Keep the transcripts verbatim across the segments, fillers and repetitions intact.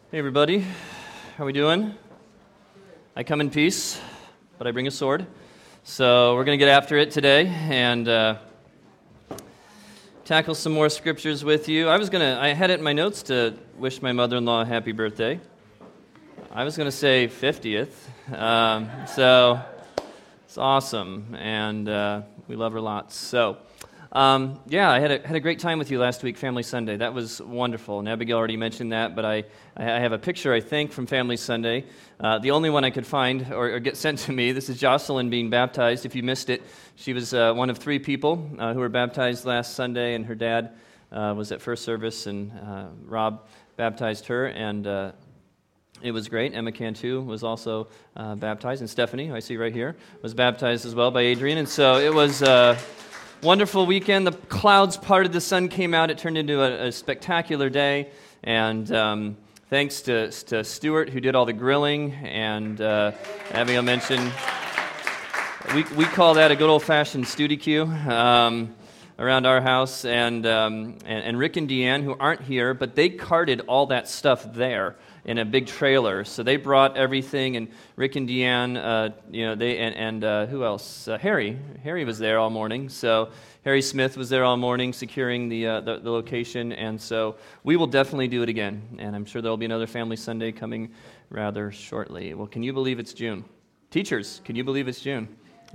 Hey everybody, how are we doing? I come in peace, but I bring a sword. So we're going to get after it today and uh, tackle some more scriptures with you. I was going to, I had it in my notes to wish my mother-in-law a happy birthday. I was going to say fiftieth, um, so it's awesome, and uh, we love her lots. So, um, yeah, I had a, had a great time with you last week, Family Sunday. That was wonderful, and Abigail already mentioned that, but I, I have a picture, I think, from Family Sunday, uh, the only one I could find or, or get sent to me. This is Jocelyn being baptized. If you missed it, she was uh, one of three people uh, who were baptized last Sunday, and her dad uh, was at first service, and uh, Rob baptized her, and uh, it was great. Emma Cantu was also uh, baptized, and Stephanie, who I see right here, was baptized as well by Adrian, and so it was a wonderful weekend. The clouds parted, the sun came out, it turned into a, a spectacular day, and um, thanks to, to Stuart, who did all the grilling, and uh, Abigail mentioned, we, we call that a good old-fashioned Studi-Q um, around our house, and, um, and, and Rick and Deanne, who aren't here, but they carted all that stuff there in a big trailer. So they brought everything, and Rick and Deanne, uh, you know, they and, and uh, who else? Uh, Harry. Harry was there all morning. So Harry Smith was there all morning, securing the, uh, the the location. And so we will definitely do it again. And I'm sure there will be another Family Sunday coming rather shortly. Well, can you believe it's June? Teachers, can you believe it's June?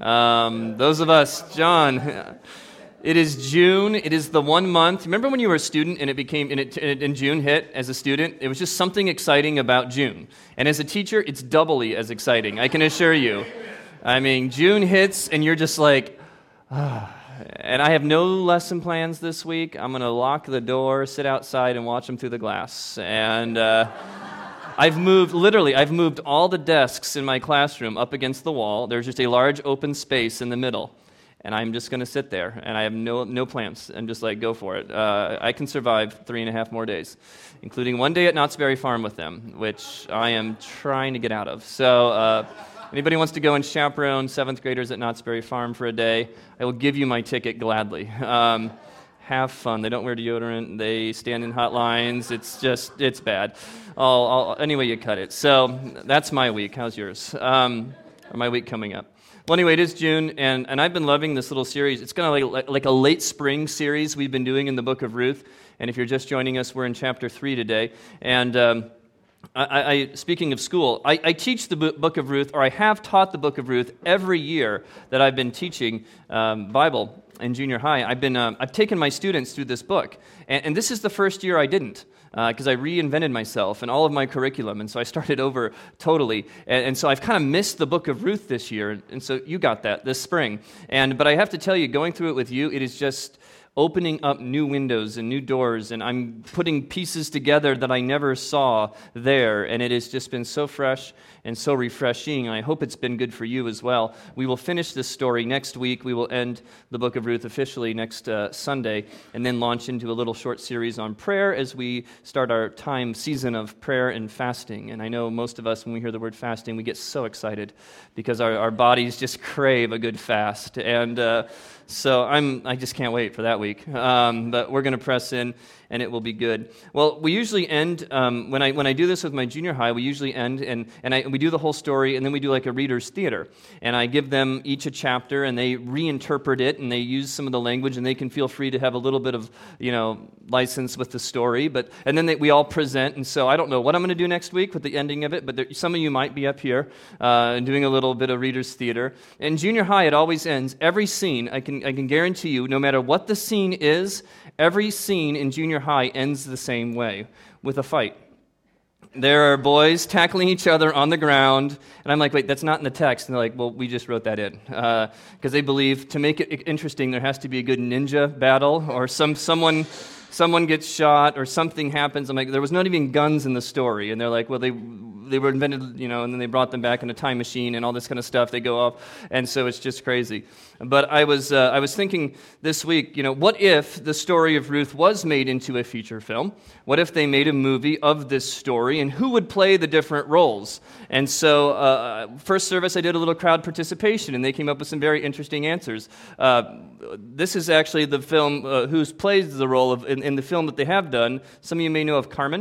Um, those of us, John. It is June. It is the one month. Remember when you were a student and it became, and, it, and June hit as a student? It was just something exciting about June. And as a teacher, it's doubly as exciting, I can assure you. I mean, June hits and you're just like, ah. And I have no lesson plans this week. I'm going to lock the door, sit outside, and watch them through the glass. And uh, I've moved, literally, I've moved all the desks in my classroom up against the wall. There's just a large open space in the middle. And I'm just going to sit there, and I have no no plans. I'm just like, go for it. Uh, I can survive three and a half more days, including one day at Knott's Berry Farm with them, which I am trying to get out of. So uh, anybody wants to go and chaperone seventh graders at Knott's Berry Farm for a day, I will give you my ticket gladly. Um, have fun. They don't wear deodorant. They stand in hot lines. It's just, it's bad. I'll, I'll, anyway, you cut it. So that's my week. How's yours? Um, or my week coming up? Well, anyway, it is June, and, and I've been loving this little series. It's kind of like, like a late spring series we've been doing in the book of Ruth. And if you're just joining us, we're in chapter three today. And um, I, I, speaking of school, I, I teach the book of Ruth, or I have taught the book of Ruth every year that I've been teaching um, Bible in junior high. I've been um, I've taken my students through this book, and, and this is the first year I didn't. Because uh, I reinvented myself and all of my curriculum, and so I started over totally. And, and so I've kind of missed the book of Ruth this year, and so you got that this spring. And but I have to tell you, going through it with you, it is just opening up new windows and new doors, and I'm putting pieces together that I never saw there, and it has just been so fresh and so refreshing, and I hope it's been good for you as well. We will finish this story next week. We will end the book of Ruth officially next uh, Sunday, and then launch into a little short series on prayer as we start our time season of prayer and fasting. And I know most of us, when we hear the word fasting, we get so excited because our, our bodies just crave a good fast, and uh, So I'm, I just can't wait for that week. Um, but we're going to press in, and it will be good. Well, we usually end, um, when I when I do this with my junior high, we usually end, and, and I, we do the whole story, and then we do like a reader's theater. And I give them each a chapter, and they reinterpret it, and they use some of the language, and they can feel free to have a little bit of, you know, license with the story. But And then they, we all present, and so I don't know what I'm going to do next week with the ending of it, but there, some of you might be up here uh, doing a little bit of reader's theater. In junior high, it always ends, every scene, I can I can guarantee you, no matter what the scene is, every scene in junior high ends the same way, with a fight. There are boys tackling each other on the ground, and I'm like, wait, that's not in the text. And they're like, well, we just wrote that in. Because uh, they believe, to make it interesting, there has to be a good ninja battle, or some someone... someone gets shot or something happens. I'm like, there was not even guns in the story. And they're like, well, they they were invented, you know, and then they brought them back in a time machine and all this kind of stuff. They go off, and so it's just crazy. But I was uh, I was thinking this week, you know, what if the story of Ruth was made into a feature film? What if they made a movie of this story, and who would play the different roles? And so uh, first service, I did a little crowd participation, and they came up with some very interesting answers. Uh, this is actually the film uh, who's plays the role of in, in the film that they have done. Some of you may know of Carmen. Uh,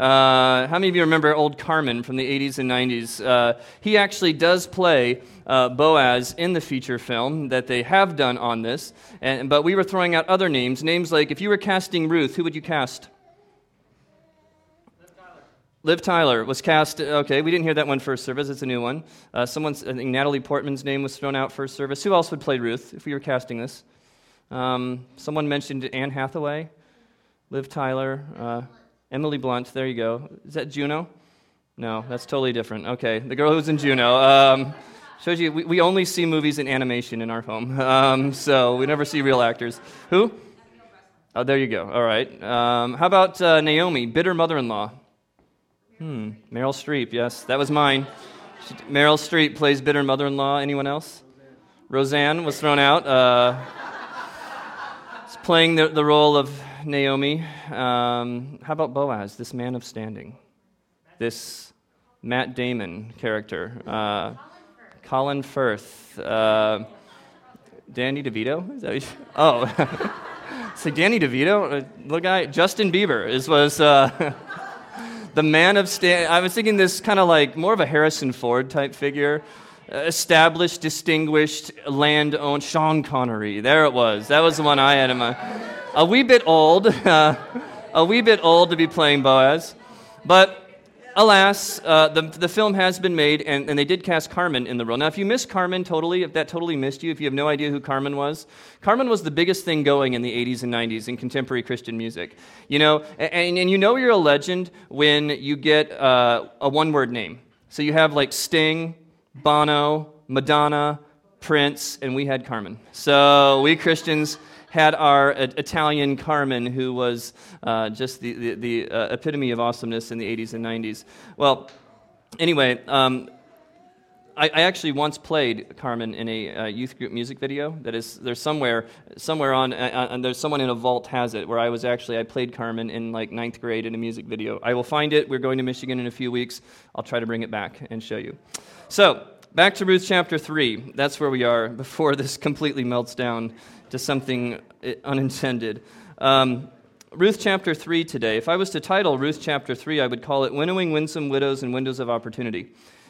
Uh, how many of you remember old Carmen from the eighties and nineties? Uh, he actually does play uh, Boaz in the feature film that they have done on this, and, but we were throwing out other names. Names like, if you were casting Ruth, who would you cast? Liv Tyler was cast. Okay, we didn't hear that one first service. It's a new one. Uh, someone's, I think Natalie Portman's name was thrown out first service. Who else would play Ruth if we were casting this? Um, someone mentioned Anne Hathaway, Liv Tyler, uh, Emily Blunt. There you go. Is that Juno? No, that's totally different. Okay, the girl who's in Juno. Um, shows you we, we only see movies in animation in our home, um, so we never see real actors. Who? Oh, there you go. All right. Um, how about uh, Naomi, bitter mother-in-law? Hmm, Meryl Streep, yes, that was mine. She, Meryl Streep plays bitter mother-in-law. Anyone else? Roseanne, Roseanne was thrown out. Uh, it's playing the, the role of Naomi. Um, how about Boaz, this man of standing? This Matt Damon character. Uh, Colin Firth. Uh, Danny DeVito? Is that what you, oh, it's like Danny DeVito? The guy, Justin Bieber is was... Uh, The man of stand. I was thinking this kind of like more of a Harrison Ford type figure, uh, established, distinguished, land-owned. Sean Connery. There it was. That was the one I had in mind. A wee bit old, uh, a wee bit old to be playing Boaz, but alas, uh, the the film has been made, and, and they did cast Carmen in the role. Now, if you missed Carmen totally, if that totally missed you, if you have no idea who Carmen was, Carmen was the biggest thing going in the eighties and nineties in contemporary Christian music. You know, and, and you know you're a legend when you get uh, a one-word name. So you have like Sting, Bono, Madonna, Prince, and we had Carmen. So we Christians had our uh, Italian Carmen, who was uh, just the, the, the uh, epitome of awesomeness in the eighties and nineties. Well, anyway, um, I, I actually once played Carmen in a uh, youth group music video. That is, there's somewhere, somewhere on, uh, and there's someone in a vault has it, where I was actually, I played Carmen in like ninth grade in a music video. I will find it. We're going to Michigan in a few weeks. I'll try to bring it back and show you. So, back to Ruth chapter three. That's where we are before this completely melts down to something unintended. Um, Ruth chapter three today. If I was to title Ruth chapter three, I would call it Winnowing Winsome Widows and Windows of Opportunity.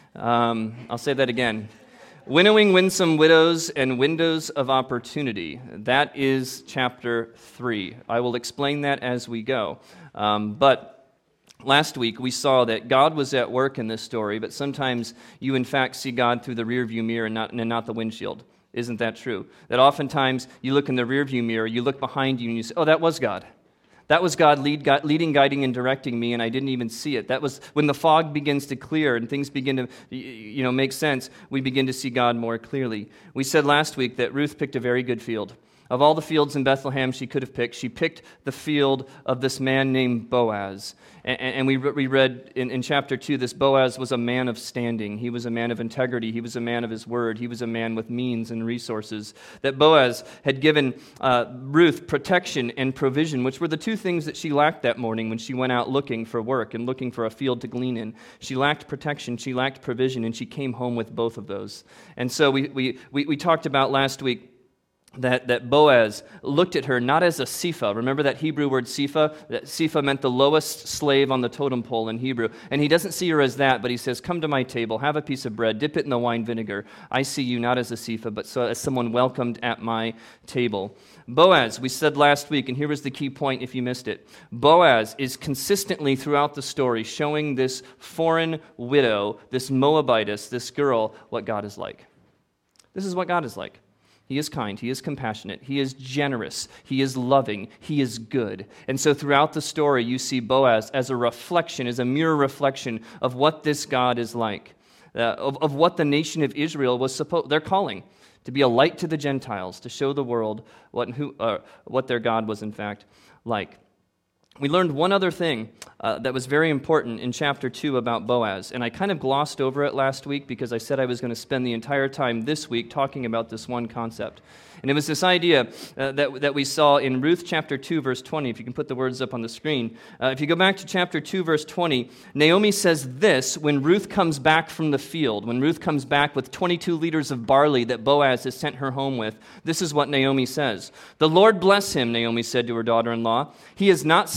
Um, I'll say that again. Winnowing Winsome Widows and Windows of Opportunity. That is chapter three. I will explain that as we go. Um, but last week we saw that God was at work in this story, but sometimes you in fact see God through the rearview mirror and not, and not the windshield. Isn't that true? That oftentimes you look in the rearview mirror, you look behind you, and you say, oh, that was God. That was God lead, leading, guiding, and directing me, and I didn't even see it. That was when the fog begins to clear and things begin to, you know, make sense, we begin to see God more clearly. We said last week that Ruth picked a very good field. Of all the fields in Bethlehem she could have picked, she picked the field of this man named Boaz. And, and we, re- we read in, in chapter two, this Boaz was a man of standing. He was a man of integrity. He was a man of his word. He was a man with means and resources. That Boaz had given uh, Ruth protection and provision, which were the two things that she lacked that morning when she went out looking for work and looking for a field to glean in. She lacked protection, she lacked provision, and she came home with both of those. And so we, we, we, we talked about last week That, that Boaz looked at her not as a Sifa. Remember that Hebrew word Sifa? That Sifa meant the lowest slave on the totem pole in Hebrew. And he doesn't see her as that, but he says, come to my table, have a piece of bread, dip it in the wine vinegar. I see you not as a Sifa, but so, as someone welcomed at my table. Boaz, we said last week, and here was the key point if you missed it. Boaz is consistently throughout the story showing this foreign widow, this Moabitess, this girl, what God is like. This is what God is like. He is kind, he is compassionate, he is generous, he is loving, he is good. And so throughout the story, you see Boaz as a reflection, as a mirror reflection of what this God is like, uh, of, of what the nation of Israel was supposed, they're calling, to be a light to the Gentiles, to show the world what, who, uh, what their God was in fact like. We learned one other thing uh, that was very important in chapter two about Boaz, and I kind of glossed over it last week because I said I was going to spend the entire time this week talking about this one concept. And it was this idea uh, that, that we saw in Ruth chapter two, verse twenty. If you can put the words up on the screen. Uh, if you go back to chapter two, verse twenty, Naomi says this when Ruth comes back from the field, when Ruth comes back with twenty-two liters of barley that Boaz has sent her home with. This is what Naomi says. The Lord bless him, Naomi said to her daughter-in-law. He has not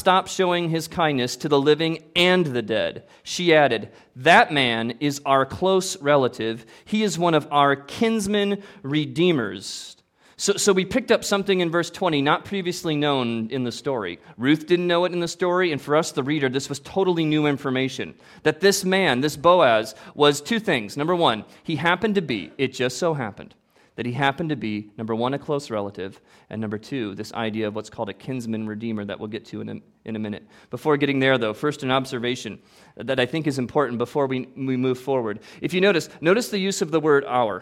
stop showing his kindness to the living and the dead. She added, that man is our close relative. He is one of our kinsman redeemers. So, so we picked up something in verse twenty, not previously known in the story. Ruth didn't know it in the story, and for us, the reader, this was totally new information. That this man, this Boaz, was two things. Number one, he happened to be, it just so happened, that he happened to be, number one, a close relative, and number two, this idea of what's called a kinsman redeemer that we'll get to in a, in a minute. Before getting there, though, first an observation that I think is important before we, we move forward. If you notice, notice the use of the word our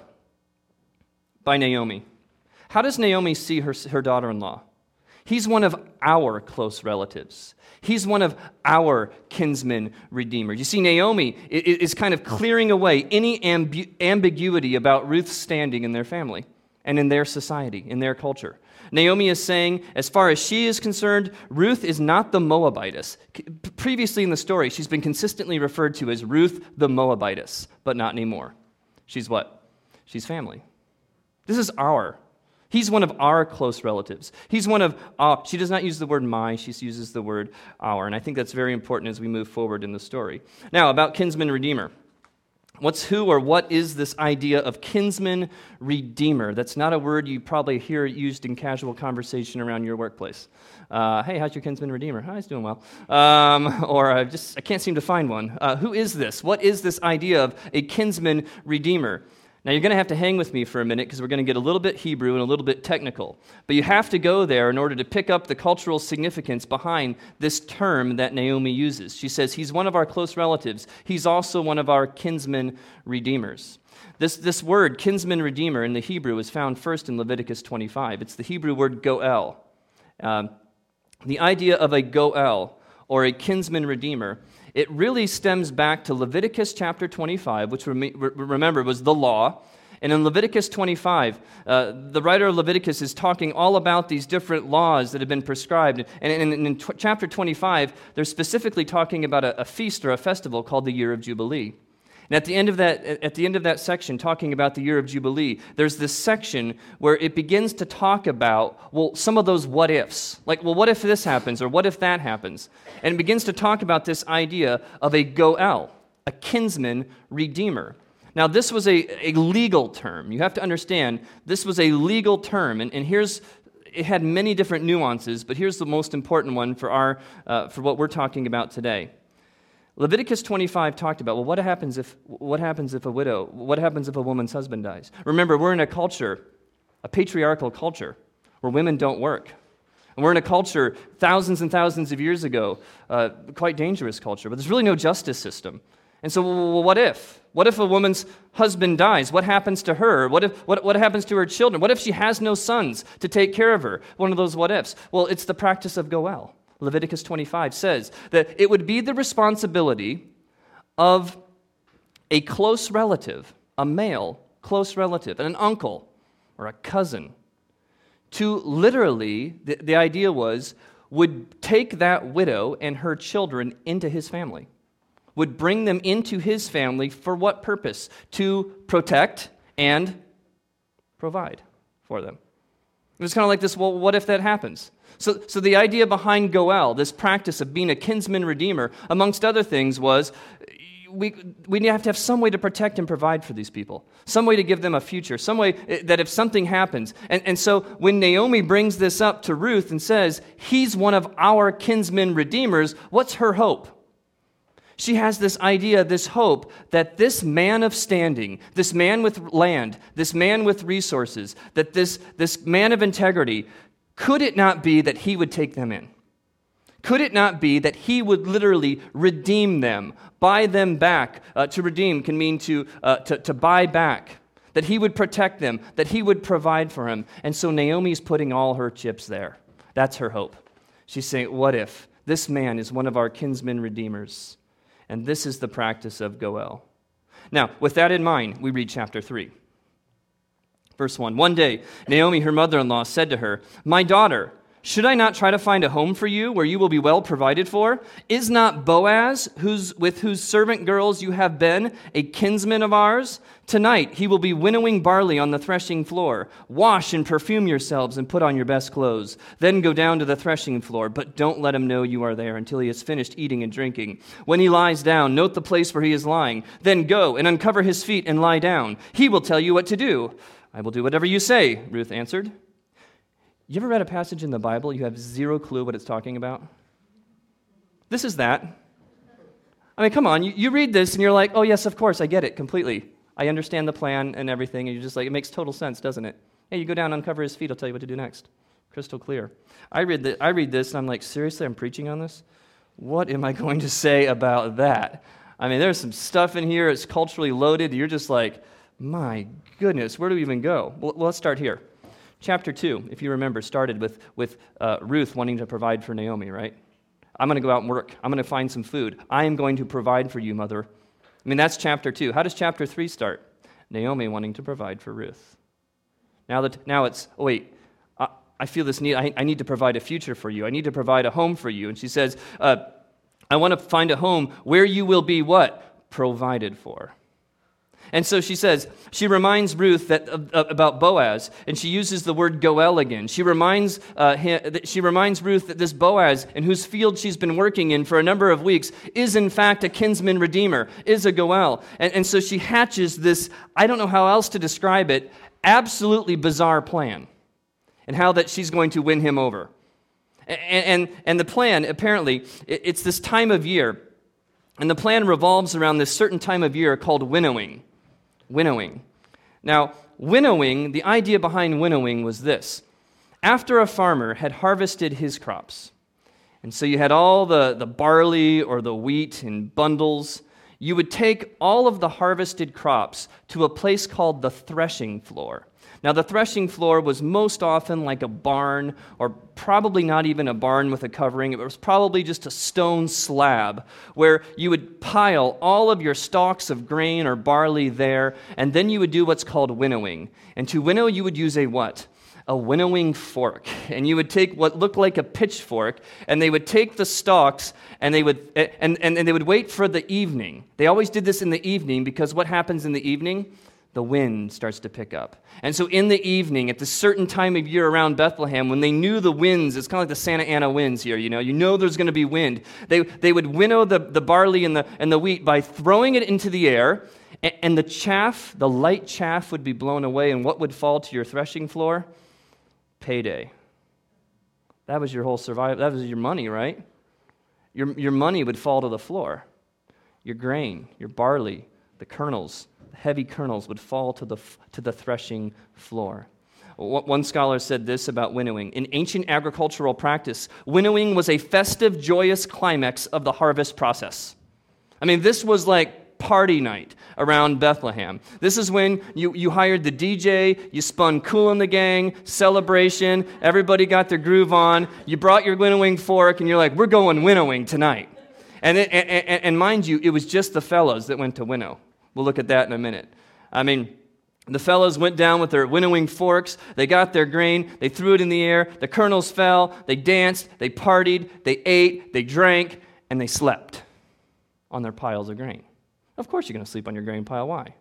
by Naomi. How does Naomi see her, her daughter-in-law? He's one of our close relatives. He's one of our kinsman redeemers. You see, Naomi is kind of clearing away any ambu- ambiguity about Ruth's standing in their family and in their society, in their culture. Naomi is saying, as far as she is concerned, Ruth is not the Moabitess. Previously in the story, she's been consistently referred to as Ruth the Moabitess, but not anymore. She's what? She's family. This is our. He's one of our close relatives. He's one of our. She does not use the word my, she uses the word our. And I think that's very important as we move forward in the story. Now, about kinsman redeemer. What's who or what is this idea of kinsman redeemer? That's not a word you probably hear used in casual conversation around your workplace. Uh, hey, how's your kinsman redeemer? Oh, he's doing well. Um, or I just I can't seem to find one. Uh, who is this? What is this idea of a kinsman redeemer? Now, you're going to have to hang with me for a minute because we're going to get a little bit Hebrew and a little bit technical. But you have to go there in order to pick up the cultural significance behind this term that Naomi uses. She says, he's one of our close relatives. He's also one of our kinsman redeemers. This, this word, kinsman redeemer, in the Hebrew is found first in Leviticus twenty-five. It's the Hebrew word goel. Um, the idea of a goel, or a kinsman redeemer, it really stems back to Leviticus chapter twenty-five, which remember was the law. And in Leviticus twenty-five, uh, the writer of Leviticus is talking all about these different laws that have been prescribed. And in, in, in t- chapter twenty-five, they're specifically talking about a, a feast or a festival called the Year of Jubilee. And at the end of that, at the end of that section, talking about the Year of Jubilee, there's this section where it begins to talk about, well, some of those what ifs. Like, well, what if this happens, or what if that happens? And it begins to talk about this idea of a goel, a kinsman redeemer. Now, this was a, a legal term. You have to understand, this was a legal term, and, and here's it had many different nuances, but here's the most important one for our uh, for what we're talking about today. Leviticus twenty-five talked about, well, what happens if what happens if a widow, what happens if a woman's husband dies? Remember, we're in a culture, a patriarchal culture, where women don't work. And we're in a culture thousands and thousands of years ago, uh, quite dangerous culture, but there's really no justice system. And so, well, what if? What if a woman's husband dies? What happens to her? What if what, what happens to her children? What if she has no sons to take care of her? One of those what ifs. Well, it's the practice of goel. Leviticus twenty-five says that it would be the responsibility of a close relative, a male close relative, an uncle or a cousin, to literally, the, the idea was, would take that widow and her children into his family, would bring them into his family for what purpose? To protect and provide for them. It was kind of like this, well, what if that happens? So, so the idea behind goel, this practice of being a kinsman redeemer, amongst other things, was we we have to have some way to protect and provide for these people, some way to give them a future, some way that if something happens. And, and so when Naomi brings this up to Ruth and says, he's one of our kinsman redeemers, what's her hope? She has this idea, this hope, that this man of standing, this man with land, this man with resources, that this, this man of integrity, could it not be that he would take them in? Could it not be that he would literally redeem them, buy them back? Uh, to redeem can mean to, uh, to, to buy back. That he would protect them, that he would provide for him. And so Naomi's putting all her chips there. That's her hope. She's saying, what if this man is one of our kinsman redeemers? And this is the practice of goel. Now, with that in mind, we read chapter three. Verse one, one day, Naomi, her mother-in-law, said to her, my daughter, Should I not try to find a home for you where you will be well provided for? Is not Boaz, whose, with whose servant girls you have been, a kinsman of ours? Tonight he will be winnowing barley on the threshing floor. Wash and perfume yourselves and put on your best clothes. Then go down to the threshing floor, but don't let him know you are there until he has finished eating and drinking. When he lies down, note the place where he is lying. Then go and uncover his feet and lie down. He will tell you what to do. I will do whatever you say, Ruth answered. You ever read a passage in the Bible you have zero clue what it's talking about? This is that. I mean, come on, you, you read this and you're like, oh yes, of course, I get it completely. I understand the plan and everything, and you're just like, it makes total sense, doesn't it? Hey, you go down, uncover his feet, I'll tell you what to do next. Crystal clear. I read, the, I read this and I'm like, seriously, I'm preaching on this? What am I going to say about that? I mean, there's some stuff in here, it's culturally loaded, you're just like, my goodness, where do we even go? Well, let's start here. Chapter two, if you remember, started with, with uh, Ruth wanting to provide for Naomi, right? I'm going to go out and work. I'm going to find some food. I am going to provide for you, mother. I mean, that's chapter two. How does chapter three start? Naomi wanting to provide for Ruth. Now that now it's, oh wait, I, I feel this need, I, I need to provide a future for you. I need to provide a home for you. And she says, uh, I want to find a home where you will be what? Provided for. And so she says, she reminds Ruth that uh, about Boaz, and she uses the word Goel again. She reminds uh, him, she reminds Ruth that this Boaz, in whose field she's been working in for a number of weeks, is in fact a kinsman redeemer, is a Goel. And, and so she hatches this, I don't know how else to describe it, absolutely bizarre plan, and how that she's going to win him over. And, and, and the plan, apparently, it, it's this time of year, and the plan revolves around this certain time of year called winnowing. Winnowing. Now, winnowing, the idea behind winnowing was this. After a farmer had harvested his crops, and so you had all the, the barley or the wheat in bundles, you would take all of the harvested crops to a place called the threshing floor. Now, the threshing floor was most often like a barn, or probably not even a barn with a covering. It was probably just a stone slab where you would pile all of your stalks of grain or barley there, and then you would do what's called winnowing. And to winnow, you would use a what? A winnowing fork. And you would take what looked like a pitchfork, and they would take the stalks, and they would and, and, and they would wait for the evening. They always did this in the evening, because what happens in the evening? The wind starts to pick up. And so in the evening, at the certain time of year around Bethlehem, when they knew the winds, it's kind of like the Santa Ana winds here, you know, you know there's going to be wind. They they would winnow the, the barley and the, and the wheat by throwing it into the air, and, and the chaff, the light chaff would be blown away, and what would fall to your threshing floor? Payday. That was your whole survival. That was your money, right? Your, your money would fall to the floor. Your grain, your barley, the kernels, heavy kernels would fall to the to the threshing floor. One scholar said this about winnowing. In ancient agricultural practice, winnowing was a festive, joyous climax of the harvest process. I mean, this was like party night around Bethlehem. This is when you, you hired the D J, you spun Kool and the Gang, celebration, everybody got their groove on, you brought your winnowing fork, and you're like, we're going winnowing tonight. And, it, and, and mind you, it was just the fellows that went to winnow. We'll look at that in a minute. I mean, the fellows went down with their winnowing forks. They got their grain. They threw it in the air. The kernels fell. They danced. They partied. They ate. They drank. And they slept on their piles of grain. Of course you're going to sleep on your grain pile. Why?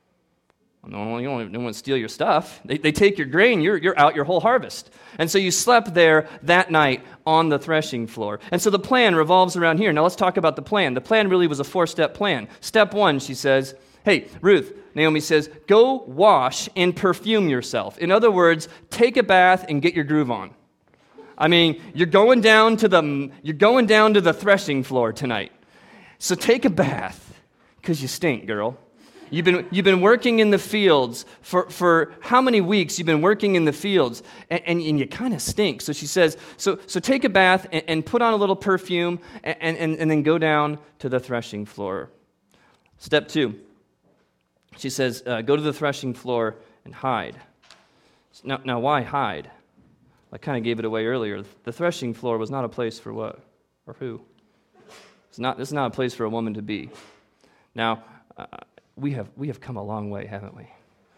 No one, you don't want to steal your stuff. They, they take your grain. You're, you're out your whole harvest. And so you slept there that night on the threshing floor. And so the plan revolves around here. Now let's talk about the plan. The plan really was a four-step plan. Step one, she says, hey, Ruth, Naomi says, go wash and perfume yourself. In other words, take a bath and get your groove on. I mean, you're going down to the you're going down to the threshing floor tonight. So take a bath, because you stink, girl. You've been, you've been working in the fields for, for how many weeks you've been working in the fields, and, and, and you kind of stink. So she says, so, so take a bath and, and put on a little perfume, and, and, and then go down to the threshing floor. Step two, she says, uh, go to the threshing floor and hide. Now, now why hide? I kind of gave it away earlier. The threshing floor was not a place for what? Or who? It's not, this is not a place for a woman to be. Now, uh, We have we have come a long way, haven't we?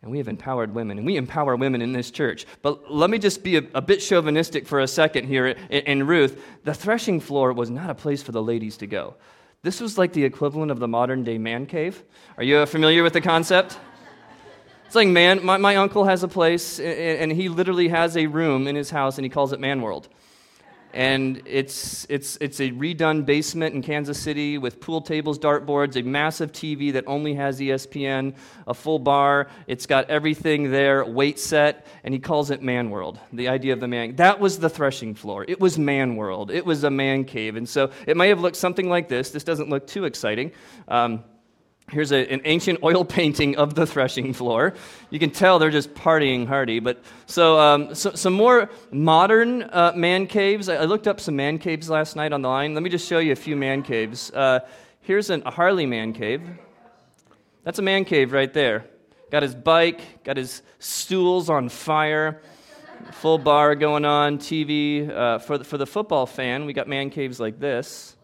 And we have empowered women, and we empower women in this church. But let me just be a, a bit chauvinistic for a second here in, in Ruth. The threshing floor was not a place for the ladies to go. This was like the equivalent of the modern-day man cave. Are you familiar with the concept? It's like, man, my, my uncle has a place, and, and he literally has a room in his house, and he calls it Man World. And it's it's it's a redone basement in Kansas City with pool tables, dartboards, a massive T V that only has E S P N, a full bar. It's got everything there, weight set, and he calls it Man World. The idea of the man. That was the threshing floor. It was Man World. It was a man cave. And so it may have looked something like this. This doesn't look too exciting. Um, Here's a, an ancient oil painting of the threshing floor. You can tell they're just partying hardy. But so, um, so some more modern uh, man caves. I, I looked up some man caves last night on the line. Let me just show you a few man caves. Uh, here's an, a Harley man cave. That's a man cave right there. Got his bike, got his stools on fire, full bar going on, T V. Uh, for the, for the football fan, we got man caves like this.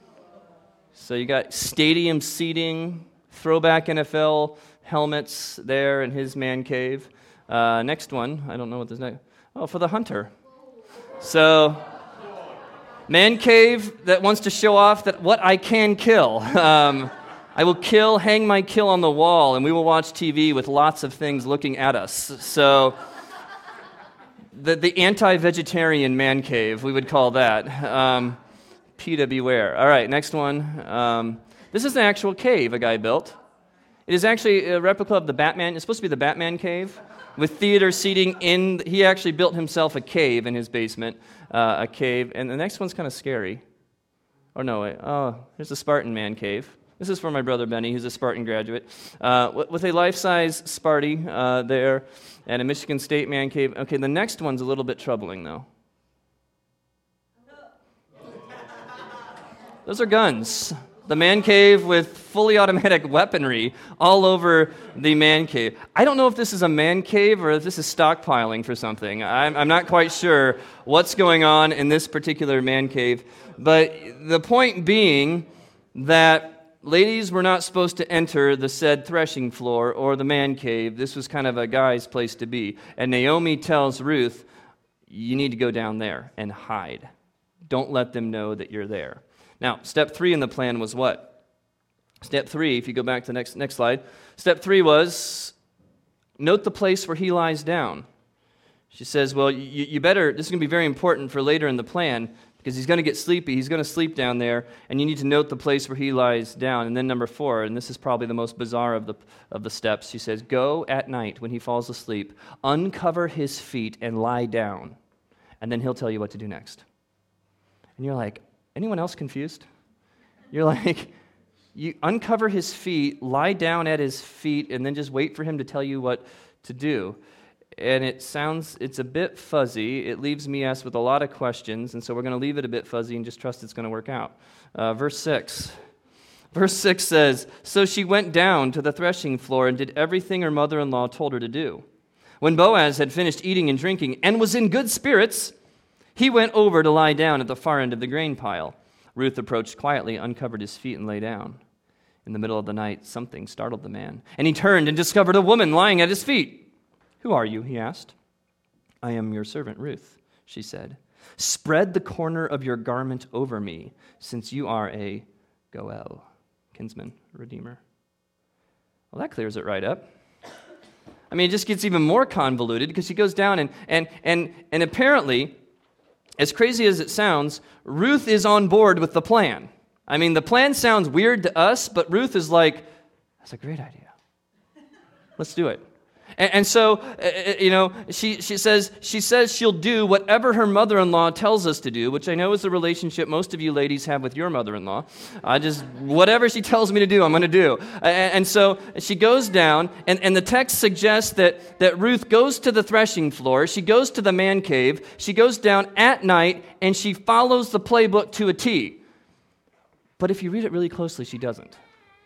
So you got stadium seating. Throwback N F L helmets there in his man cave. Uh, next one, I don't know what this next. Oh, for the hunter. So, man cave that wants to show off that what I can kill. Um, I will kill, hang my kill on the wall, and we will watch T V with lots of things looking at us. So, the the anti-vegetarian man cave, we would call that. Um, PETA beware. All right, next one. Um, This is an actual cave a guy built. It is actually a replica of the Batman. It's supposed to be the Batman cave with theater seating in. He actually built himself a cave in his basement, uh, a cave. And the next one's kind of scary. Oh, no, wait. Oh, there's a Spartan man cave. This is for my brother Benny, who's a Spartan graduate. Uh, with a life-size Sparty uh, there and a Michigan State man cave. Okay, the next one's a little bit troubling, though. Those are guns. The man cave with fully automatic weaponry all over the man cave. I don't know if this is a man cave or if this is stockpiling for something. I'm, I'm not quite sure what's going on in this particular man cave. But the point being that ladies were not supposed to enter the said threshing floor or the man cave. This was kind of a guy's place to be. And Naomi tells Ruth, you need to go down there and hide. Don't let them know that you're there. Now, step three in the plan was what? Step three, if you go back to the next, next slide, step three was note the place where he lies down. She says, well, you, you better, this is going to be very important for later in the plan because he's going to get sleepy. He's going to sleep down there, and you need to note the place where he lies down. And then number four, and this is probably the most bizarre of the, of the steps, she says, go at night when he falls asleep, uncover his feet and lie down, and then he'll tell you what to do next. And you're like, anyone else confused? You're like, you uncover his feet, lie down at his feet, and then just wait for him to tell you what to do. And it sounds, it's a bit fuzzy. It leaves me asked with a lot of questions, and so we're going to leave it a bit fuzzy and just trust it's going to work out. Uh, verse six. Verse six says, so she went down to the threshing floor and did everything her mother-in-law told her to do. When Boaz had finished eating and drinking and was in good spirits, he went over to lie down at the far end of the grain pile. Ruth approached quietly, uncovered his feet, and lay down. In the middle of the night, something startled the man, and he turned and discovered a woman lying at his feet. Who are you? He asked. I am your servant, Ruth, she said. Spread the corner of your garment over me, since you are a Goel, kinsman, redeemer. Well, that clears it right up. I mean, it just gets even more convoluted because she goes down and and and and apparently, as crazy as it sounds, Ruth is on board with the plan. I mean, the plan sounds weird to us, but Ruth is like, that's a great idea. Let's do it. And, and so, uh, you know, she, she says she says she'll do whatever her mother-in-law tells us to do, which I know is the relationship most of you ladies have with your mother-in-law. I just, whatever she tells me to do, I'm going to do. And, and so she goes down, and, and the text suggests that, that Ruth goes to the threshing floor, she goes to the man cave, she goes down at night, and she follows the playbook to a T. But if you read it really closely, she doesn't.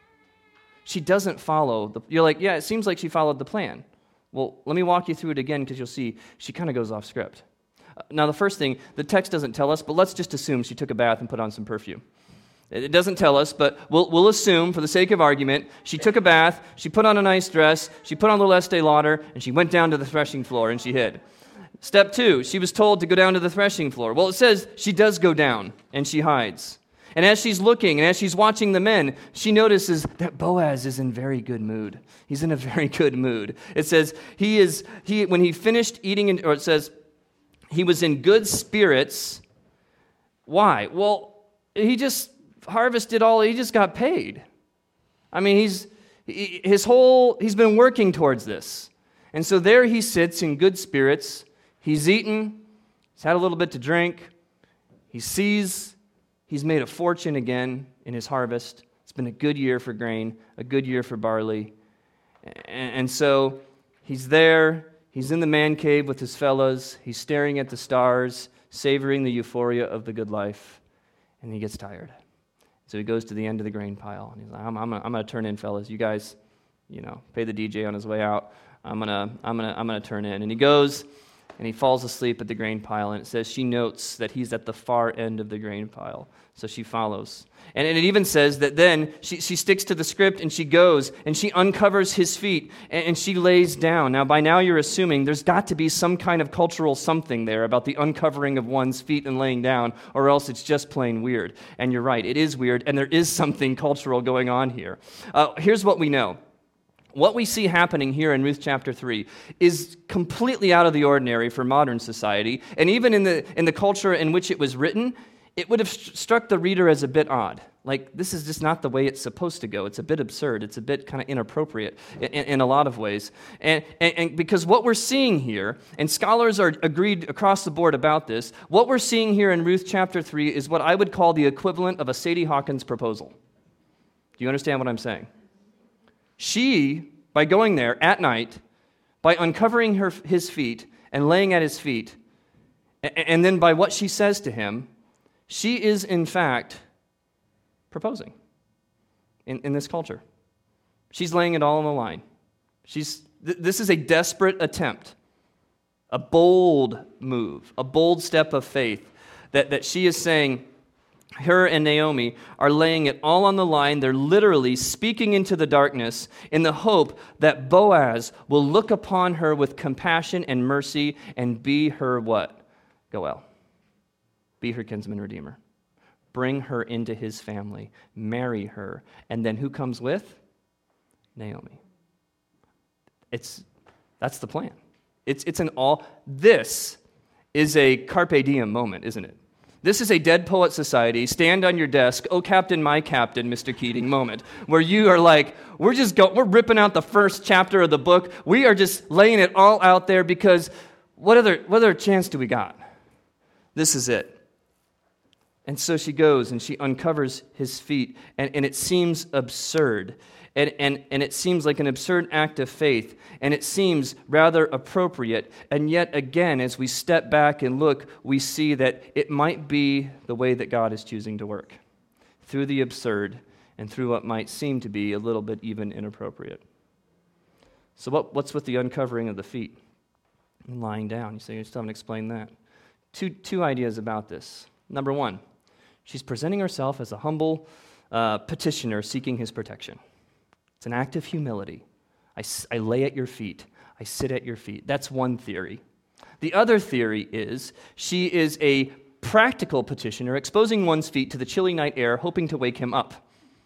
She doesn't follow. The, you're like, yeah, it seems like she followed the plan. Well, let me walk you through it again because you'll see she kind of goes off script. Uh, now, the first thing, the text doesn't tell us, but let's just assume she took a bath and put on some perfume. It doesn't tell us, but we'll, we'll assume, for the sake of argument, she took a bath, she put on a nice dress, she put on the Estee Lauder, and she went down to the threshing floor and she hid. Step two, she was told to go down to the threshing floor. Well, it says she does go down and she hides. And as she's looking and as she's watching the men, she notices that Boaz is in very good mood. He's in a very good mood. It says he is he when he finished eating, or it says he was in good spirits. Why? Well, he just harvested all, he just got paid. I mean, he's he, his whole, he's been working towards this. And so there he sits in good spirits. He's eaten, he's had a little bit to drink. He sees he's made a fortune again in his harvest. It's been a good year for grain, a good year for barley. And, and so he's there, he's in the man cave with his fellows, he's staring at the stars, savoring the euphoria of the good life, and he gets tired. So he goes to the end of the grain pile, and he's like, I'm, I'm, I'm going to turn in, fellas. You guys, you know, pay the D J on his way out. I'm going to I'm gonna, I'm gonna turn in. And he goes, and he falls asleep at the grain pile, and it says she notes that he's at the far end of the grain pile. So she follows. And, and it even says that then she, she sticks to the script, and she goes, and she uncovers his feet, and, and she lays down. Now, by now you're assuming there's got to be some kind of cultural something there about the uncovering of one's feet and laying down, or else it's just plain weird. And you're right, it is weird, and there is something cultural going on here. Uh, here's what we know. What we see happening here in Ruth chapter three is completely out of the ordinary for modern society, and even in the in the culture in which it was written, it would have st- struck the reader as a bit odd. Like, this is just not the way it's supposed to go. It's a bit absurd. It's a bit kind of inappropriate in, in, in a lot of ways. And, and, and because what we're seeing here, and scholars are agreed across the board about this, what we're seeing here in Ruth chapter three is what I would call the equivalent of a Sadie Hawkins proposal. Do you understand what I'm saying? She, by going there at night, by uncovering her, his feet and laying at his feet, and then by what she says to him, she is in fact proposing in, in this culture. She's laying it all on the line. She's th- this is a desperate attempt, a bold move, a bold step of faith that, that she is saying. Her and Naomi are laying it all on the line. They're literally speaking into the darkness in the hope that Boaz will look upon her with compassion and mercy and be her what? Goel. Be her kinsman redeemer. Bring her into his family. Marry her. And then who comes with? Naomi. It's that's the plan. It's it's an all. This is a carpe diem moment, isn't it? This is a Dead Poet Society, stand on your desk, oh captain, my captain, Mister Keating moment, where you are like, we're just go, we're ripping out the first chapter of the book. We are just laying it all out there because what other what other chance do we got? This is it. And so she goes and she uncovers his feet, and, and it seems absurd. And, and, and it seems like an absurd act of faith, and it seems rather appropriate. And yet again, as we step back and look, we see that it might be the way that God is choosing to work, through the absurd and through what might seem to be a little bit even inappropriate. So what, what's with the uncovering of the feet and lying down? You say, you still haven't explained that. Two, two ideas about this. Number one, she's presenting herself as a humble uh, petitioner seeking his protection. It's an act of humility. I, I lay at your feet. I sit at your feet. That's one theory. The other theory is she is a practical petitioner exposing one's feet to the chilly night air, hoping to wake him up.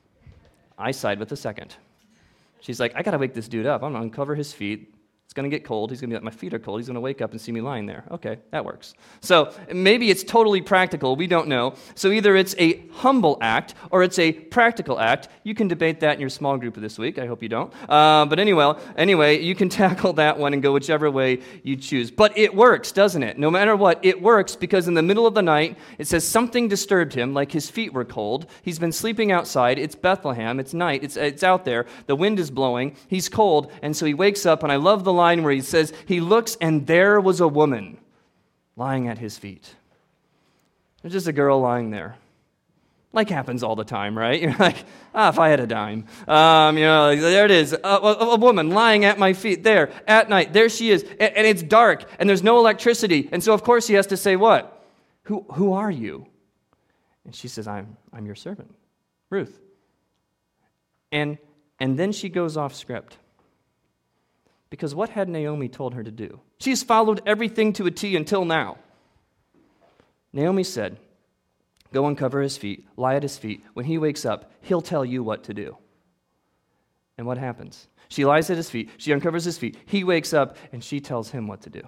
I side with the second. She's like, I got to wake this dude up. I'm going to uncover his feet. It's going to get cold. He's going to be like, my feet are cold. He's going to wake up and see me lying there. Okay, that works. So maybe it's totally practical. We don't know. So either it's a humble act or it's a practical act. You can debate that in your small group this week. I hope you don't. Uh, but anyway, anyway, you can tackle that one and go whichever way you choose. But it works, doesn't it? No matter what, it works because in the middle of the night, it says something disturbed him, like his feet were cold. He's been sleeping outside. It's Bethlehem. It's night. It's, it's out there. The wind is blowing. He's cold. And so he wakes up, and I love the line where he says, he looks and there was a woman lying at his feet. There's just a girl lying there. Like happens all the time, right? You're like, ah, if I had a dime. Um, you know, like, there it is, a, a, a woman lying at my feet there at night. There she is, and, and it's dark, and there's no electricity. And so, of course, he has to say what? Who, who are you? And she says, I'm, I'm your servant. Ruth. And, and then she goes off script. Because what had Naomi told her to do? She's followed everything to a T until now. Naomi said, go uncover his feet, lie at his feet. When he wakes up, he'll tell you what to do. And what happens? She lies at his feet, she uncovers his feet, he wakes up, and she tells him what to do.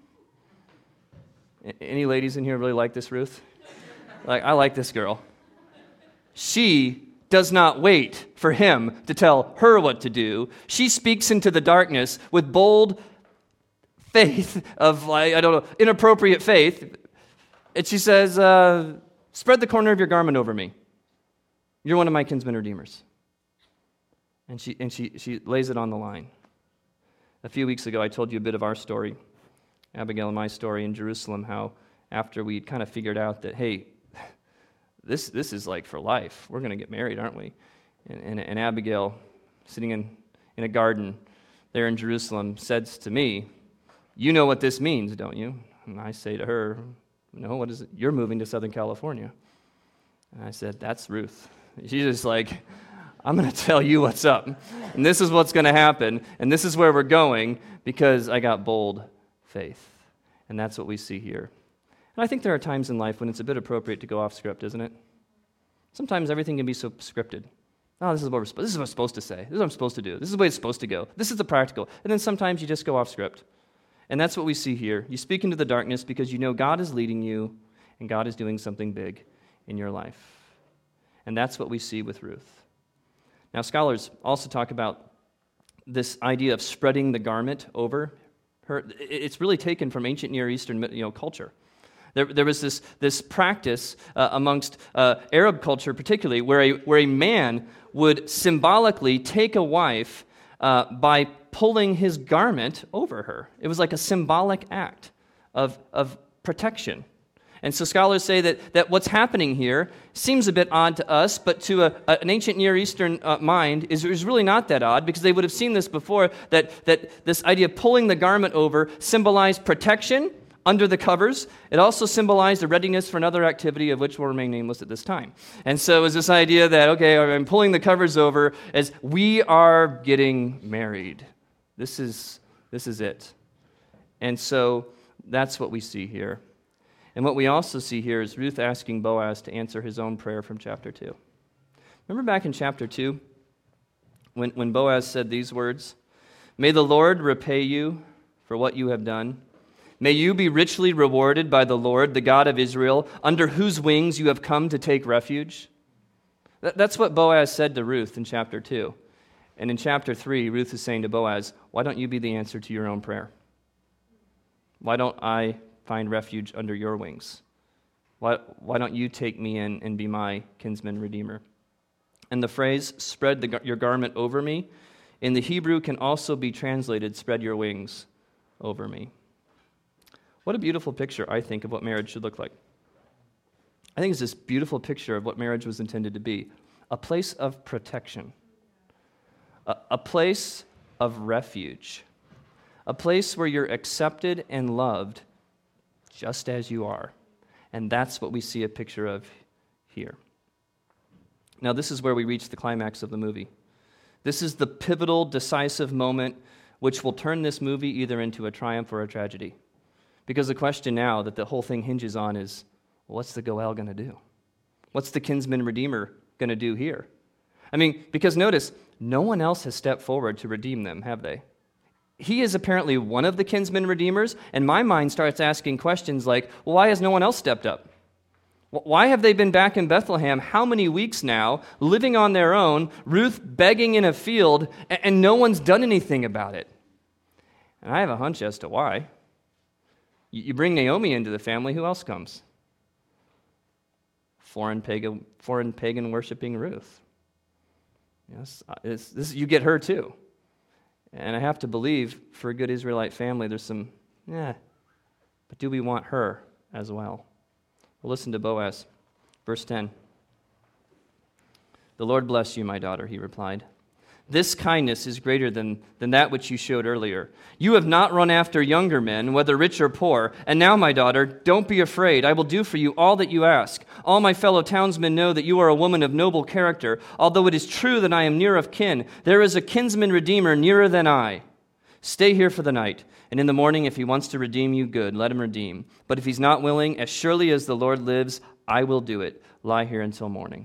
Any ladies in here really like this, Ruth? Like, I like this girl. She does not wait for him to tell her what to do. She speaks into the darkness with bold faith of, like, I don't know, inappropriate faith. And she says, uh, spread the corner of your garment over me. You're one of my kinsman redeemers. And she and she she lays it on the line. A few weeks ago, I told you a bit of our story, Abigail and my story in Jerusalem, how after we'd kind of figured out that, hey, this this is like for life. We're going to get married, aren't we? And, and, and Abigail, sitting in, in a garden there in Jerusalem, says to me, you know what this means, don't you? And I say to her, no, what is it? You're moving to Southern California. And I said, that's Ruth. She's just like, I'm going to tell you what's up. And this is what's going to happen. And this is where we're going because I got bold faith. And that's what we see here. And I think there are times in life when it's a bit appropriate to go off script, isn't it? Sometimes everything can be so scripted. Oh, this is what we're supposed, this is what I'm supposed to say. This is what I'm supposed to do. This is the way it's supposed to go. This is the practical. And then sometimes you just go off script. And that's what we see here. You speak into the darkness because you know God is leading you and God is doing something big in your life. And that's what we see with Ruth. Now, scholars also talk about this idea of spreading the garment over her. It's really taken from ancient Near Eastern, you know, culture. There, there was this, this practice uh, amongst uh, Arab culture particularly where a, where a man would symbolically take a wife uh, by pulling his garment over her. It was like a symbolic act of, of protection. And so scholars say that, that what's happening here seems a bit odd to us, but to a, a, an ancient Near Eastern uh, mind is, is really not that odd because they would have seen this before, that, that this idea of pulling the garment over symbolized protection under the covers. It also symbolized a readiness for another activity of which will remain nameless at this time. And so it was this idea that, okay, I'm pulling the covers over as we are getting married. This is, this is it. And so that's what we see here. And what we also see here is Ruth asking Boaz to answer his own prayer from chapter two. Remember back in chapter two, when, when Boaz said these words, "May the Lord repay you for what you have done. May you be richly rewarded by the Lord, the God of Israel, under whose wings you have come to take refuge." That, that's what Boaz said to Ruth in chapter two. And in chapter three, Ruth is saying to Boaz, why don't you be the answer to your own prayer? Why don't I find refuge under your wings? Why, why don't you take me in and be my kinsman redeemer? And the phrase, spread the, your garment over me, in the Hebrew can also be translated, spread your wings over me. What a beautiful picture, I think, of what marriage should look like. I think it's this beautiful picture of what marriage was intended to be. A place of protection. A, a place of refuge. A place where you're accepted and loved just as you are. And that's what we see a picture of here. Now, this is where we reach the climax of the movie. This is the pivotal, decisive moment which will turn this movie either into a triumph or a tragedy. Because the question now that the whole thing hinges on is, well, what's the Goel going to do? What's the kinsman redeemer going to do here? I mean, because notice, no one else has stepped forward to redeem them, have they? He is apparently one of the kinsman redeemers, and my mind starts asking questions like, well, why has no one else stepped up? Why have they been back in Bethlehem how many weeks now, living on their own, Ruth begging in a field, and no one's done anything about it? And I have a hunch as to why. You bring Naomi into the family, who else comes? Foreign pagan, foreign pagan worshiping Ruth. Yes, it's, this, you get her too. And I have to believe, for a good Israelite family, there's some, yeah, but do we want her as well? Well, listen to Boaz, verse ten. "The Lord bless you, my daughter," he replied. This kindness is greater than, than that which you showed earlier. You have not run after younger men, whether rich or poor. And now, my daughter, don't be afraid. I will do for you all that you ask. All my fellow townsmen know that you are a woman of noble character. Although it is true that I am near of kin, there is a kinsman redeemer nearer than I. Stay here for the night, and in the morning, if he wants to redeem you, good, let him redeem. But if he's not willing, as surely as the Lord lives, I will do it. Lie here until morning."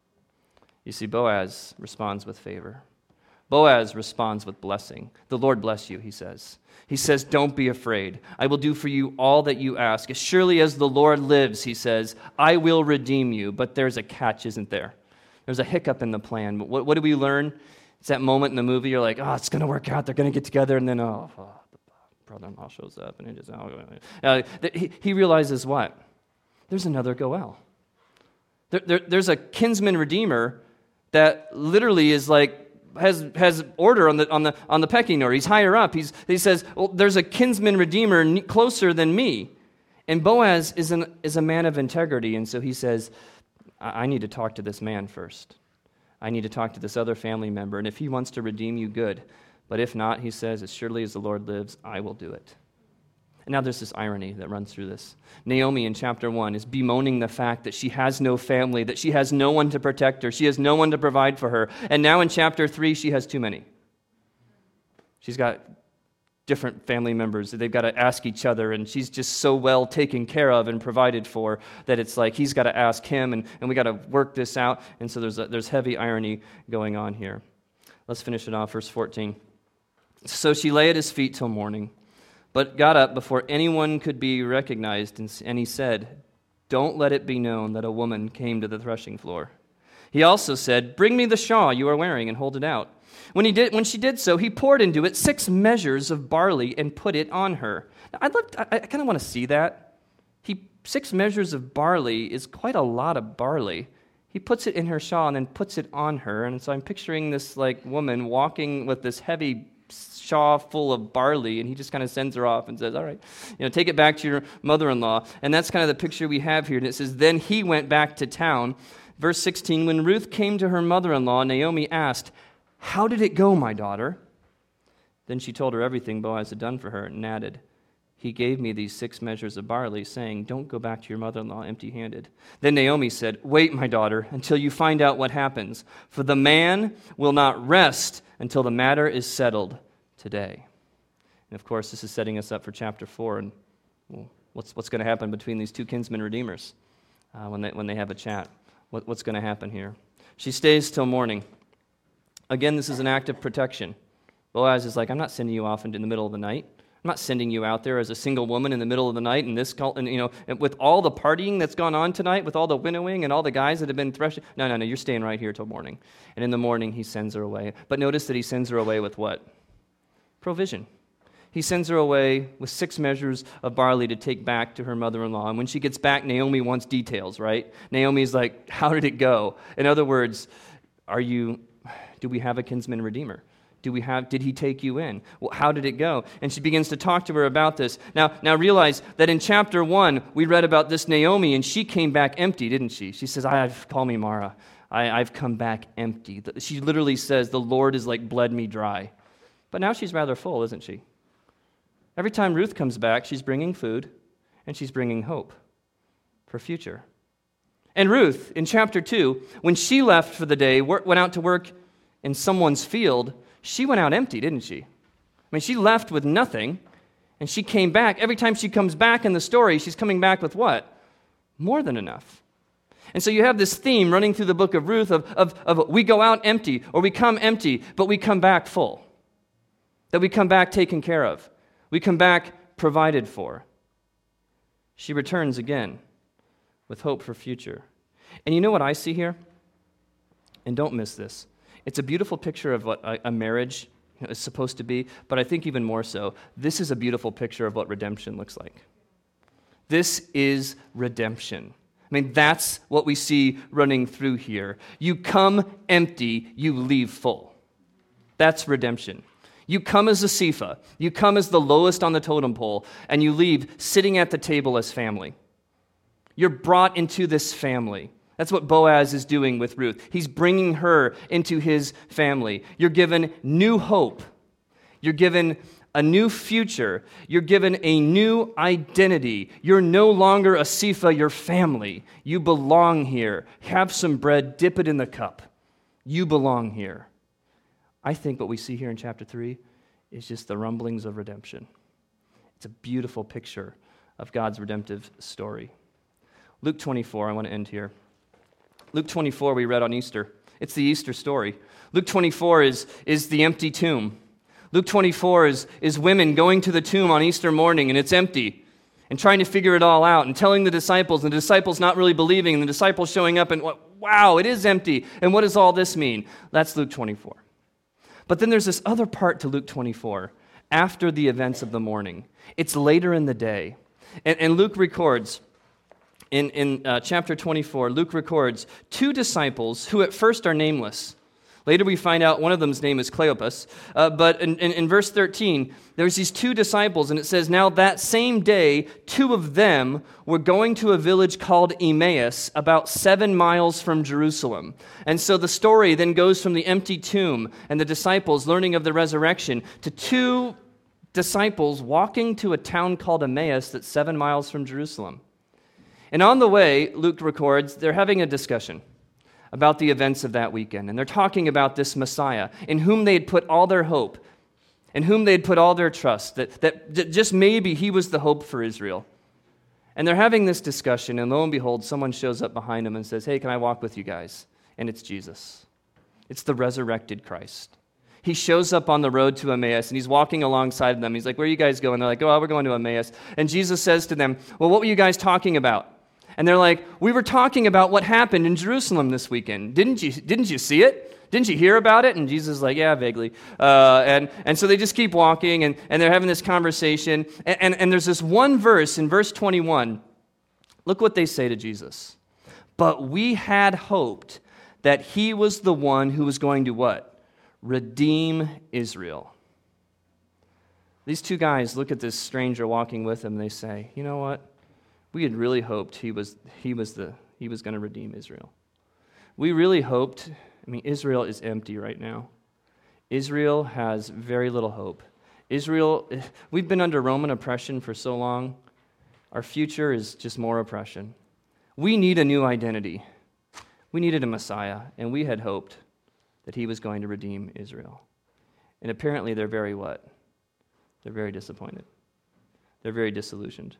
You see, Boaz responds with favor. Boaz responds with blessing. "The Lord bless you," he says. He says, "Don't be afraid. I will do for you all that you ask. As surely as the Lord lives," he says, "I will redeem you." But there's a catch, isn't there? There's a hiccup in the plan. But what, what do we learn? It's that moment in the movie, you're like, oh, it's going to work out. They're going to get together. And then, oh, oh the brother-in-law shows up. And it is, oh, uh, he, he realizes what? There's another Goel. There, there, there's a kinsman redeemer that literally is like, has has order on the on the on the pecking order. He's higher up. He's he says, well, there's a kinsman redeemer closer than me, and Boaz is an is a man of integrity, and so he says, I, I need to talk to this man first. I need to talk to this other family member, and if he wants to redeem you, good. But if not, he says, as surely as the Lord lives, I will do it. And now there's this irony that runs through this. Naomi in chapter one is bemoaning the fact that she has no family, that she has no one to protect her, she has no one to provide for her. And now in chapter three, she has too many. She's got different family members that they've got to ask each other, and she's just so well taken care of and provided for that it's like he's got to ask him, and, and we got to work this out. And so there's a, there's heavy irony going on here. Let's finish it off, verse fourteen. So she lay at his feet till morning, but got up before anyone could be recognized, and he said, "Don't let it be known that a woman came to the threshing floor." He also said, "Bring me the shawl you are wearing and hold it out." When he did, when she did so, he poured into it six measures of barley and put it on her. Now, I'd love, I, I kind of want to see that. He six measures of barley is quite a lot of barley. He puts it in her shawl and then puts it on her, and so I'm picturing this like woman walking with this heavy shawl full of barley, and he just kind of sends her off and says, all right, you know, take it back to your mother-in-law. And that's kind of the picture we have here. And it says, then he went back to town. Verse sixteen, when Ruth came to her mother-in-law, Naomi asked, "How did it go, my daughter?" Then she told her everything Boaz had done for her and added, "He gave me these six measures of barley, saying, 'Don't go back to your mother-in-law empty-handed.' Then Naomi said, 'Wait, my daughter, until you find out what happens, for the man will not rest until the matter is settled today.'" And of course, this is setting us up for chapter four, and well, what's what's going to happen between these two kinsman redeemers uh, when they when they have a chat? What, what's going to happen here? She stays till morning. Again, this is an act of protection. Boaz is like, I'm not sending you off into the middle of the night. I'm not sending you out there as a single woman in the middle of the night, and this, and you know, with all the partying that's gone on tonight, with all the winnowing and all the guys that have been threshing. No, no, no, you're staying right here till morning. And in the morning, he sends her away. But notice that he sends her away with what? Provision. He sends her away with six measures of barley to take back to her mother-in-law. And when she gets back, Naomi wants details, right? Naomi's like, how did it go? In other words, are you, do we have a kinsman redeemer? Do we have, did he take you in? Well, how did it go? And she begins to talk to her about this. Now, now realize that in chapter one, we read about this Naomi, and she came back empty, didn't she? She says, I've, call me Mara. I, I've come back empty. She literally says, the Lord has like bled me dry. But now she's rather full, isn't she? Every time Ruth comes back, she's bringing food, and she's bringing hope for future. And Ruth, in chapter two, when she left for the day, went out to work in someone's field, she went out empty, didn't she? I mean, she left with nothing, and she came back. Every time she comes back in the story, she's coming back with what? More than enough. And so you have this theme running through the book of Ruth of, of, of we go out empty, or we come empty, but we come back full. That we come back taken care of. We come back provided for. She returns again with hope for future. And you know what I see here? And don't miss this. It's a beautiful picture of what a marriage is supposed to be, but I think even more so, this is a beautiful picture of what redemption looks like. This is redemption. I mean, that's what we see running through here. You come empty, you leave full. That's redemption. You come as a Sepha, you come as the lowest on the totem pole, and you leave sitting at the table as family. You're brought into this family. That's what Boaz is doing with Ruth. He's bringing her into his family. You're given new hope. You're given a new future. You're given a new identity. You're no longer a Sifa, you're family. You belong here. Have some bread, dip it in the cup. You belong here. I think what we see here in chapter three is just the rumblings of redemption. It's a beautiful picture of God's redemptive story. Luke twenty-four, I want to end here. Luke twenty-four we read on Easter. It's the Easter story. Luke twenty-four is, is the empty tomb. Luke twenty-four is, is women going to the tomb on Easter morning and it's empty and trying to figure it all out and telling the disciples and the disciples not really believing and the disciples showing up and, wow, it is empty. And what does all this mean? That's Luke twenty-four. But then there's this other part to Luke twenty-four after the events of the morning. It's later in the day. And, and Luke records, in, in uh, chapter twenty-four, Luke records two disciples who at first are nameless. Later we find out one of them's name is Cleopas. Uh, but in, in, in verse thirteen, there's these two disciples, and it says, now that same day, two of them were going to a village called Emmaus, about seven miles from Jerusalem. And so the story then goes from the empty tomb and the disciples learning of the resurrection to two disciples walking to a town called Emmaus that's seven miles from Jerusalem. And on the way, Luke records, they're having a discussion about the events of that weekend. And they're talking about this Messiah in whom they had put all their hope, in whom they had put all their trust, that, that just maybe he was the hope for Israel. And they're having this discussion, and lo and behold, someone shows up behind them and says, hey, can I walk with you guys? And it's Jesus. It's the resurrected Christ. He shows up on the road to Emmaus, and he's walking alongside them. He's like, where are you guys going? They're like, oh, we're going to Emmaus. And Jesus says to them, well, what were you guys talking about? And they're like, we were talking about what happened in Jerusalem this weekend. Didn't you, didn't you see it? Didn't you hear about it? And Jesus is like, yeah, vaguely. Uh, and, and so they just keep walking, and, and they're having this conversation. And, and, and there's this one verse in verse twenty-one. Look what they say to Jesus. But we had hoped that he was the one who was going to what? Redeem Israel. These two guys look at this stranger walking with them, and they say, you know what? We had really hoped he was he was the he was going to redeem Israel. We really hoped, I mean, Israel is empty right now. Israel has very little hope. Israel, we've been under Roman oppression for so long. Our future is just more oppression. We need a new identity. We needed a Messiah, and we had hoped that he was going to redeem Israel. And apparently they're very what? They're very disappointed. They're very disillusioned.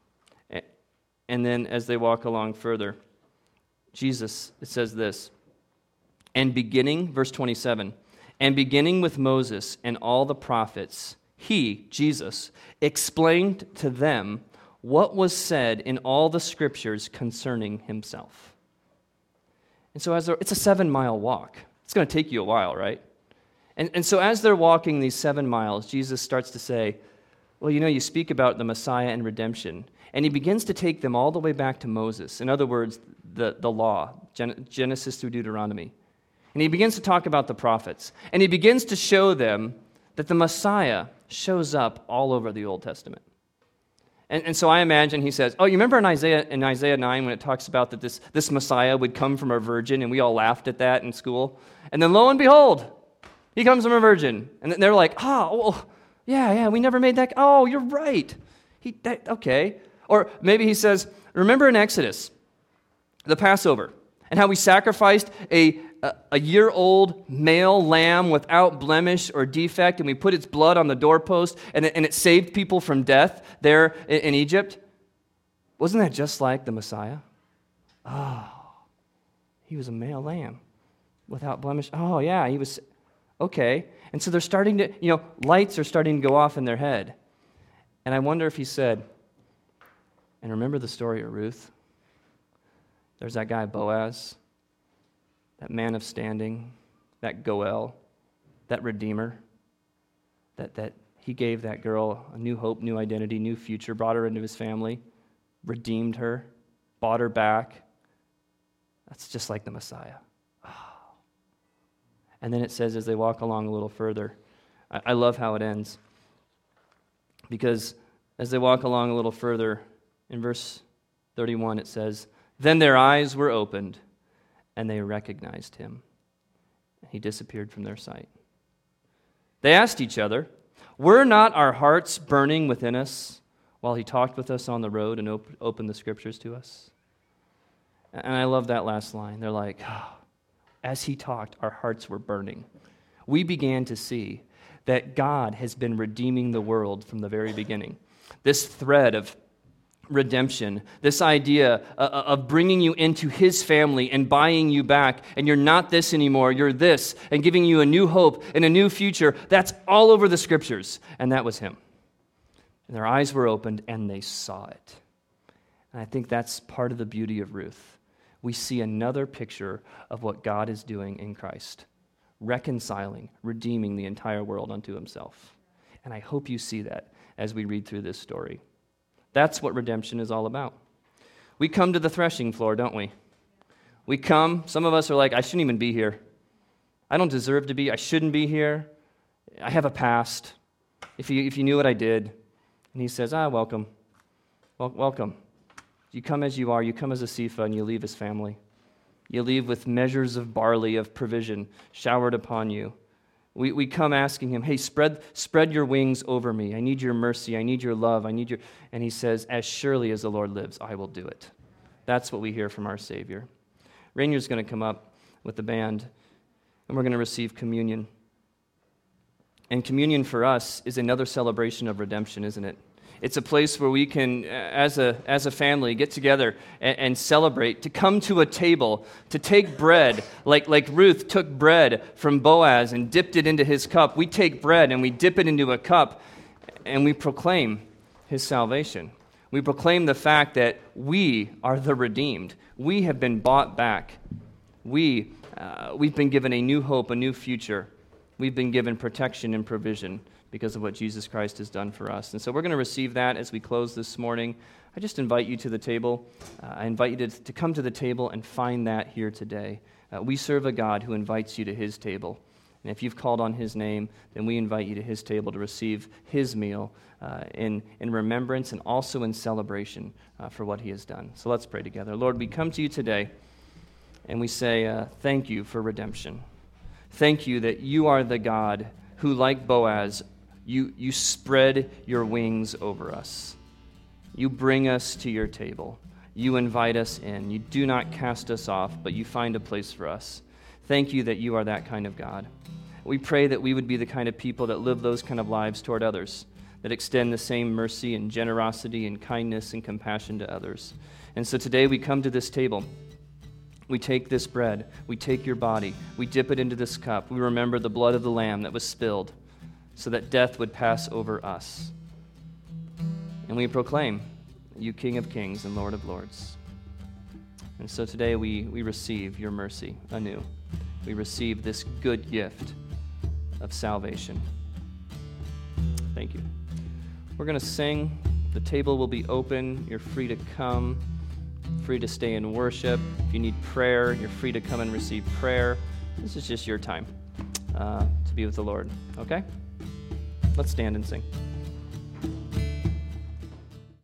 And then as they walk along further, Jesus, it says this, and beginning, verse twenty-seven, and beginning with Moses and all the prophets, he, Jesus, explained to them what was said in all the scriptures concerning himself. And so as it's a seven-mile walk. It's going to take you a while, right? And, and so as they're walking these seven miles, Jesus starts to say, well, you know, you speak about the Messiah and redemption. And he begins to take them all the way back to Moses. In other words, the, the law, Gen- Genesis through Deuteronomy. And he begins to talk about the prophets. And he begins to show them that the Messiah shows up all over the Old Testament. And, and so I imagine he says, oh, you remember in Isaiah in Isaiah nine when it talks about that this, this Messiah would come from a virgin, and we all laughed at that in school? And then lo and behold, he comes from a virgin. And they're like, oh, well, yeah, yeah, we never made that. Oh, you're right. He, that, okay. Or maybe he says, remember in Exodus, the Passover, and how we sacrificed a, a, a year-old male lamb without blemish or defect, and we put its blood on the doorpost, and it, and it saved people from death there in, in Egypt? Wasn't that just like the Messiah? Oh, he was a male lamb without blemish. Oh, yeah, he was, okay. And so they're starting to, you know, lights are starting to go off in their head. And I wonder if he said, and remember the story of Ruth? There's that guy Boaz, that man of standing, that Goel, that Redeemer, that, that he gave that girl a new hope, new identity, new future, brought her into his family, redeemed her, bought her back. That's just like the Messiah. Oh. And then it says as they walk along a little further, I, I love how it ends, because as they walk along a little further, in verse thirty-one, it says, then their eyes were opened, and they recognized him. He disappeared from their sight. They asked each other, were not our hearts burning within us while he talked with us on the road and op- opened the scriptures to us? And I love that last line. They're like, oh, as he talked, our hearts were burning. We began to see that God has been redeeming the world from the very beginning. This thread of redemption, this idea of bringing you into his family and buying you back, and you're not this anymore, you're this, and giving you a new hope and a new future, that's all over the scriptures. And that was him. And their eyes were opened and they saw it. And I think that's part of the beauty of Ruth. We see another picture of what God is doing in Christ, reconciling, redeeming the entire world unto himself. And I hope you see that as we read through this story. That's what redemption is all about. We come to the threshing floor, don't we? We come, some of us are like, I shouldn't even be here. I don't deserve to be, I shouldn't be here. I have a past. If you, if you knew what I did. And he says, ah, welcome. Well, welcome. You come as you are, you come as a Sepha, and you leave as family. You leave with measures of barley, of provision, showered upon you. We we come asking him, hey, spread spread your wings over me. I need your mercy. I need your love. I need your... And he says, as surely as the Lord lives, I will do it. That's what we hear from our Savior. Rainier's going to come up with the band, and we're going to receive communion. And communion for us is another celebration of redemption, isn't it? It's a place where we can, as a as a family, get together and, and celebrate, to come to a table, to take bread, like, like Ruth took bread from Boaz and dipped it into his cup. We take bread and we dip it into a cup, and we proclaim his salvation. We proclaim the fact that we are the redeemed. We have been bought back. We, uh, we've been given a new hope, a new future. We've been given protection and provision because of what Jesus Christ has done for us. And so we're going to receive that as we close this morning. I just invite you to the table. Uh, I invite you to, to come to the table and find that here today. Uh, we serve a God who invites you to his table. And if you've called on his name, then we invite you to his table to receive his meal uh, in, in remembrance and also in celebration uh, for what he has done. So let's pray together. Lord, we come to you today and we say uh, thank you for redemption. Thank you that you are the God who, like Boaz, You, you spread your wings over us. You bring us to your table. You invite us in. You do not cast us off, but you find a place for us. Thank you that you are that kind of God. We pray that we would be the kind of people that live those kind of lives toward others, that extend the same mercy and generosity and kindness and compassion to others. And so today we come to this table. We take this bread. We take your body. We dip it into this cup. We remember the blood of the Lamb that was spilled, so that death would pass over us. And we proclaim, you King of Kings and Lord of Lords. And so today we, we receive your mercy anew. We receive this good gift of salvation. Thank you. We're going to sing. The table will be open. You're free to come, free to stay in worship. If you need prayer, you're free to come and receive prayer. This is just your time uh, to be with the Lord, okay? Let's stand and sing.